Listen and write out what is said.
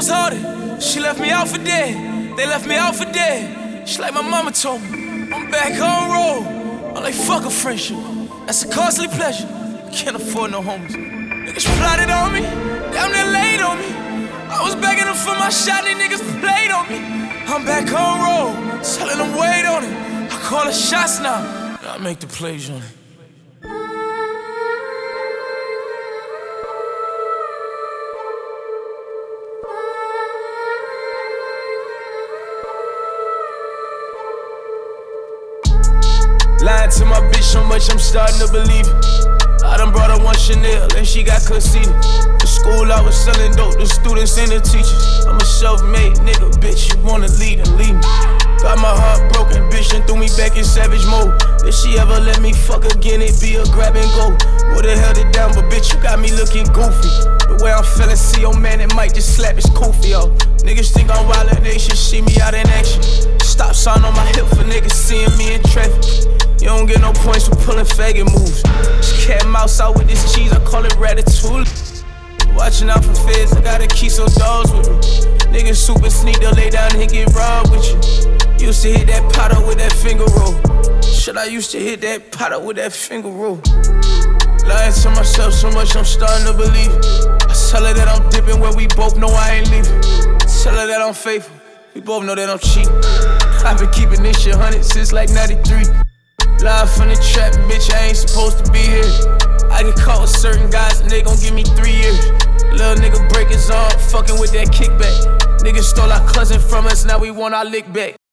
goes harder. She left me out for dead. They left me out for dead. She like my mama told me. I'm back on road. I'm like, fuck a friendship. That's a costly pleasure. Can't afford no homies. Niggas plotted on me. Damn, they laid on me. I was begging them for my shot. These niggas played on me. I'm back on road. Telling them wait on it. I call the shots now. I make the plays on it. Lying to my bitch so much I'm starting to believe it. I done brought her one Chanel and she got conceited. The school I was selling dope, the students and the teachers. I'm a self-made nigga, bitch, you wanna lead and leave me. Got my heart broken, bitch, and threw me back in savage mode. If she ever let me fuck again, it be a grab and go. Would've held it down, but bitch, you got me looking goofy. The way I'm feeling, see your man, it might just slap his koofy off. Niggas think I'm wildin', they should see me out in action. Stop sign on my hip for niggas seeing me in traffic. You don't get no points for pulling faggot moves. Just cat mouse out with this cheese, I call it ratatouille. Watching out for feds, I gotta keep some dogs with me. Niggas super sneak, they'll lay down and get robbed with you. Used to hit that pot up with that finger roll. Shit, I used to hit that pot up with that finger roll. Lying to myself so much, I'm starting to believe it. I tell her that I'm dipping where we both know I ain't leaving. Tell her that I'm faithful, we both know that I'm cheap. I've been keeping this shit 100 since like 93. Live from the trap, bitch, I ain't supposed to be here. I get caught with certain guys and they gon' give me 3 years. Little nigga break his arm, fucking with that kickback. Niggas stole our cousin from us, now we want our lick back.